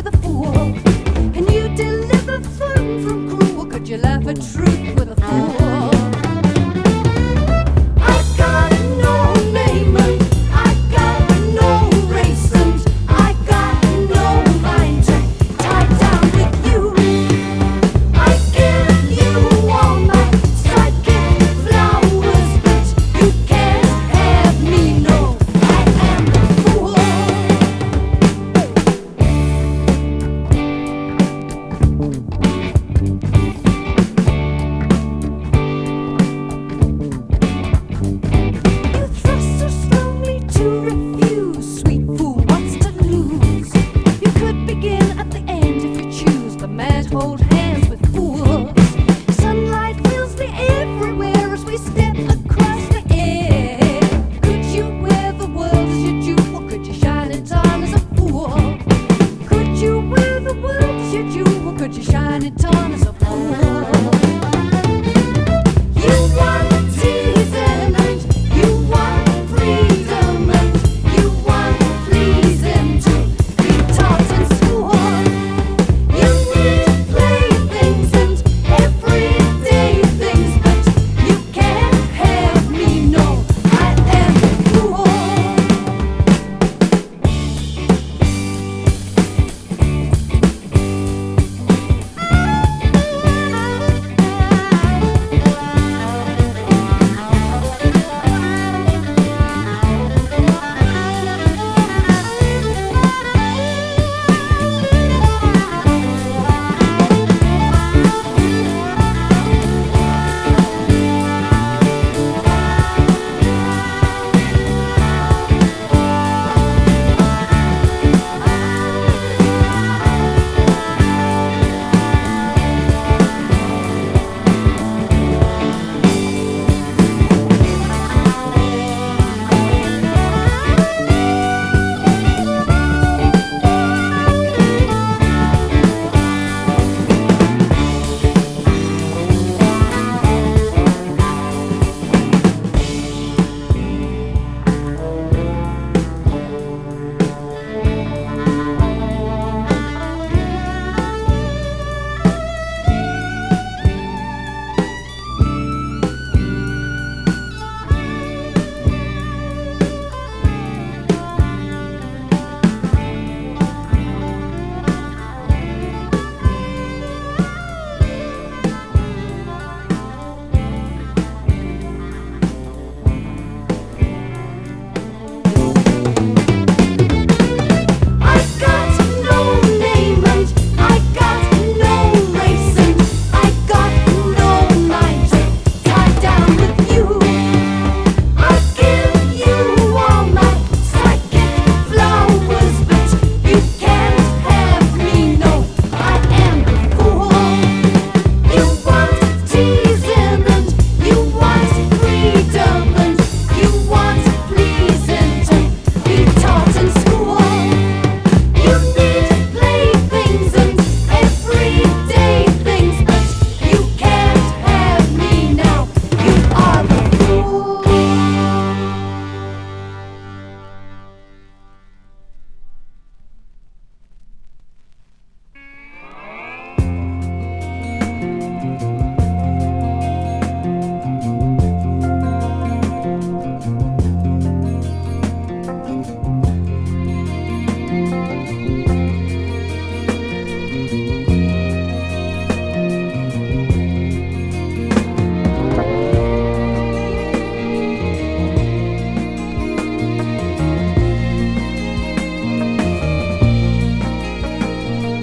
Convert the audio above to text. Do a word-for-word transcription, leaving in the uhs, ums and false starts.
the fool? Can you deliver fun from cruel? Could you laugh at truth with a fool? I got no name and I got no race and I got no mind to tie down with you. I give you all my psychic flowers, but you can't have me, no, I am the fool. You thrust so strongly to refuse, sweet fool, what's to lose? You could begin at the end if you choose, but mad hold hands with fools. Sunlight fills the air everywhere as we step across the air. Could you wear the world as your jewel? Could you shine in time as a fool? Could you wear the world as your jewel? Could you shine in time as a fool?